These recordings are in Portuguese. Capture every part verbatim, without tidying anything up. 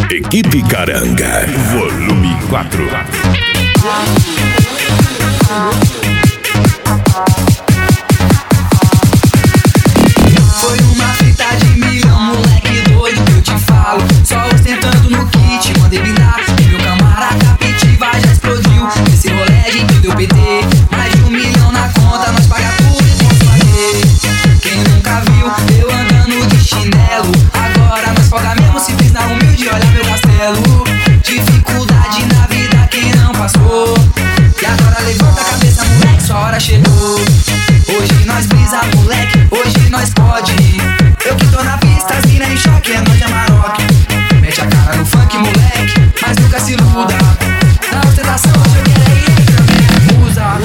Equipe Caranga, volume quatro. Foi uma fita de milhão, moleque doido que eu te falo. Só ostentando no kit, mandei brindar. Meu camarada Capitiva já explodiu. Esse rolê a gente deu P T. Mais de um milhão na conta, nós paga tudo e vamos fazer. Quem nunca viu, eu andando de chinelo. Agora nós folga mesmo, se fiz na humilde, olha meu castelo. Dificuldade na vida, quem não passou. E agora levanta a cabeça, moleque, sua hora chegou. Hoje nós brisa, moleque, hoje nós pode. Eu que tô na pista, as mina em choque, é nós de Amarok. Mete a cara no funk, moleque, mas nunca se iluda. Na ostentação, hoje eu quero é ir pra minha musa.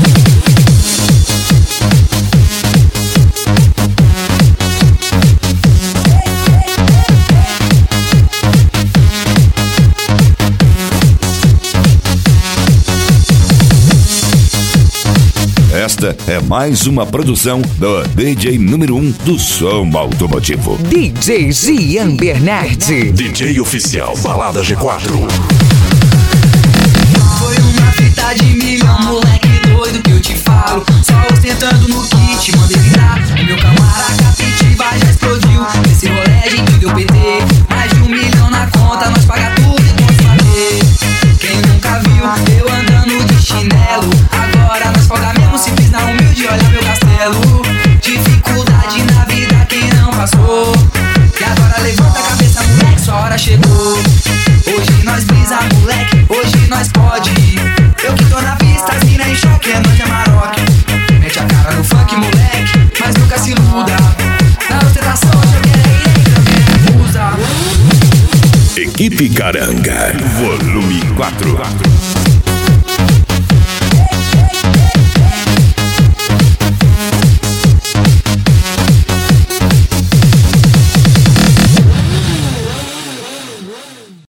Esta é mais uma produção do D J número um do som automotivo. D J Gian Bernardi. D J oficial Balada G quatro. Foi uma fita de milhão, moleque doido que eu te falo. Só ostentando no kit, mandei virar. Meu camarada Capitiva já explodiu. Esse rolê a gente deu P T. Mais de um milhão na conta, nós paga tudo e vamos fazer. Quem nunca viu, eu andando de chinelo. Agora nós folga mesmo, se fiz na humilde, olha meu castelo. Dificuldade na vida, quem não passou. E agora levanta a cabeça, moleque, sua hora chegou. Hoje nós brisa, moleque, hoje nós pode. Eu que tô na pista, as mina em choque, é nós de Amarok. Mete a cara no funk, moleque, mas nunca se iluda. Na ostentação, hoje eu quero é ir pra minha musa. Equipe Caranga, volume quatro.